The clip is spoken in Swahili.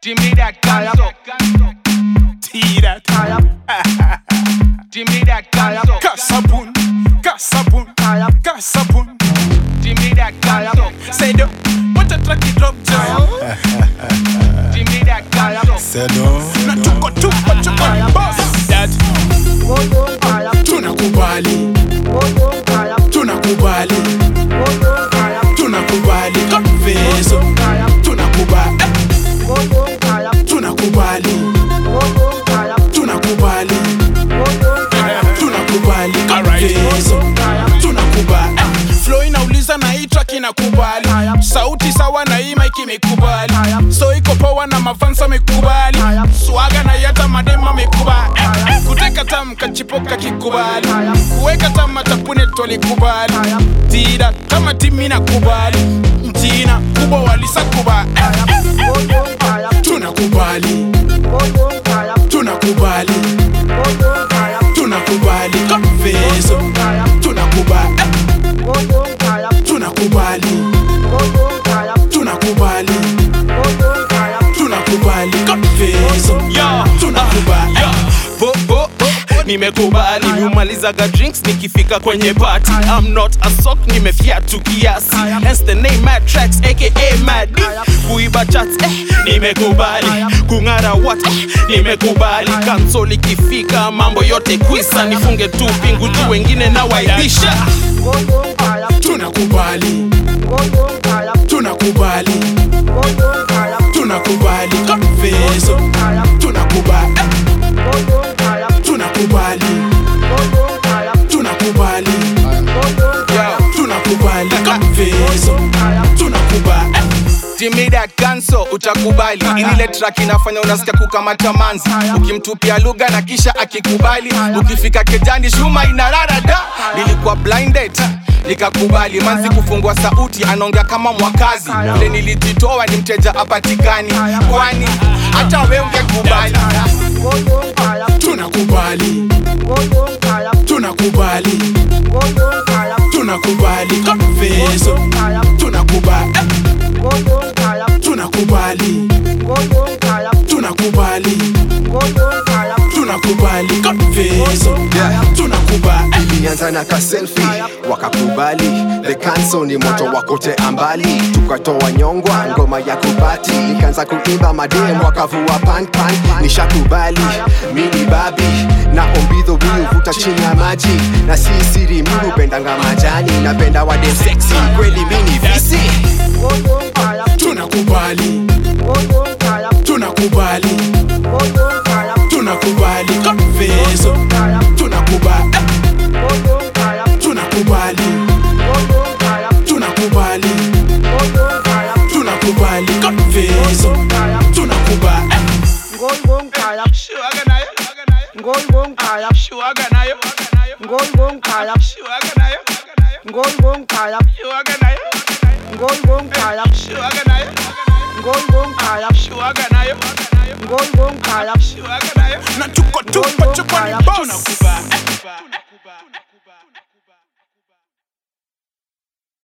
Jimmy that canso. Tira. Jimmy that canso. Kasabun. Jimmy that canso. Say do. What a track it drop down. Jimmy that canso. Say no. Na tuko boss. That. Tunakubali. Confeso. Tunakubali. Confeso. Tunakubali. Flow inauliza na hii track inakubali. Sauti sawa na hii mic imekubali. So iko power na mafansa mekubali. Swaga na yata madema mekubali. Kuteka tamu kachipoka kikubali. Kuweka tamu matapune tolikubali. Tira kama timi nakubali. Mtina kubwa walisa kubali. Tunakubali. Confeso. Tunakubali. Confeso. Tunakubali. Nimekubali, nimalizaga drinks nikifika kwenye party. I'm not a sock, nimefiatu kiasi. Hence the name Mad Tracks aka Mad D. Kuiba chats, nimekubali. Kungara what, nimekubali. Kansoli kifika, mambo yote kwisa. Nifunge tu pingu tu wengine na waibisha. Tunakubali. Confeso. Tunakubali. Confeso. Tunakubali. Jimmy that canso, utakubali. Ile track inafanya unasikia kukamata manzi. Ukimtupia lugha na kisha akikubali. Ukifika kejani shuma inarara da. Nilikuwa blinded nikakubali. Manzi kufungua sauti anaongea kama mwakazi. Ule nilijitoa ni mteja apatikani. Kwani hata wewe ungekubali. Tunakubali. Confeso. Tunakubali. Confeso. Tunakubali. Ilianza na ka selfie wakakubali. The Canso ni moto wakote ambali. Tukatoa nyongwa ngoma ya kubati. Nikaanza kuimba madem wakavua pan. Nishakubali mini babi na ombidho biu vuta chini ya maji. Na si siri mimi upendanga majani. Napenda wade sexy kweli mini visi. Tunakubali. Confeso. Tunakubali. Confeso. Tunakubali. Na tuko boss.